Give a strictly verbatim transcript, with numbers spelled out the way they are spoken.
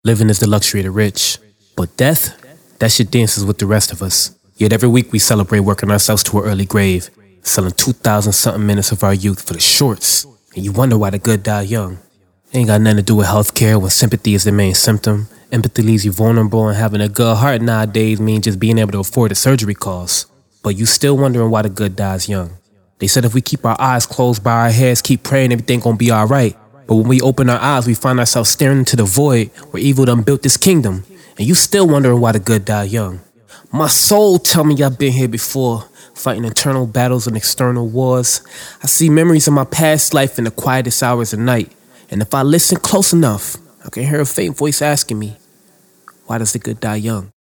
Living is the luxury of the rich. But death, that shit dances with the rest of us. Yet every week we celebrate working ourselves to an early grave, selling two thousand something minutes of our youth for the shorts. And you wonder why the good die young. Ain't got nothing to do with healthcare when sympathy is the main symptom. Empathy leaves you vulnerable, and having a good heart nowadays means just being able to afford the surgery costs. But you still wondering why the good dies young. They said if we keep our eyes closed by our heads, keep praying, everything gonna be alright. But when we open our eyes, we find ourselves staring into the void where evil done built this kingdom. And you still wondering why the good die young. My soul tell me I've been here before, fighting internal battles and external wars. I see memories of my past life in the quietest hours of night. And if I listen close enough, I can hear a faint voice asking me, why does the good die young?